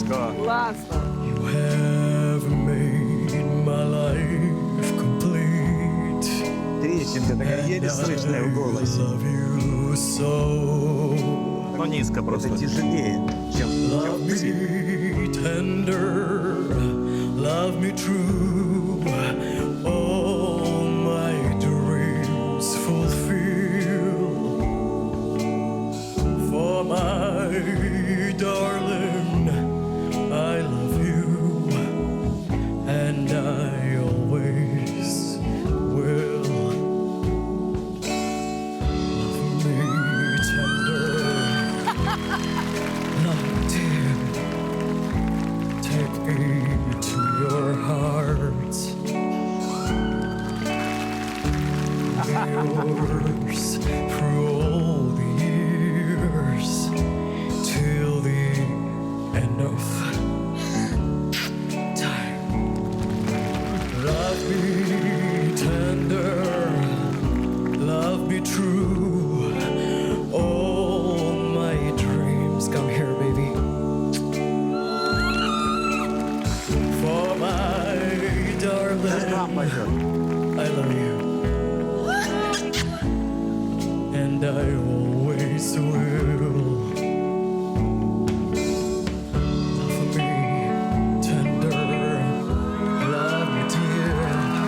Класно. You have made my life complete. Трещинка такая еле слышная в голосе. Love you so. Ну, низко просто. Это тяжелее, чем Love me tender, love me true. All my dreams fulfill. For my darling, I love you, and I always will. Love me tender, love dear. Take me to your heart. Yours through all the years till the end of time. Love me tender, love me true. All my dreams, come here, baby. For my darling, I love you. And I always will. Love me tender, love me dear.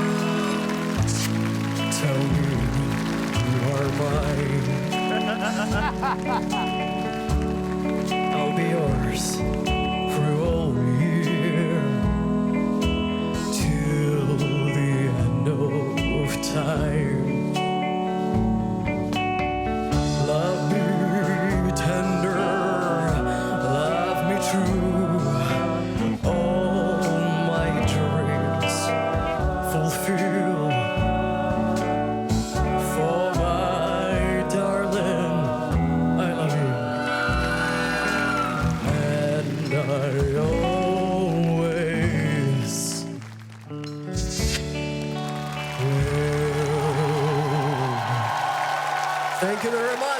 Tell me you are mine. I'll be yours through all year till the end of time. Love me tender, love me true. All my dreams fulfill. For my darling, I love you, and I always will. Thank you very much.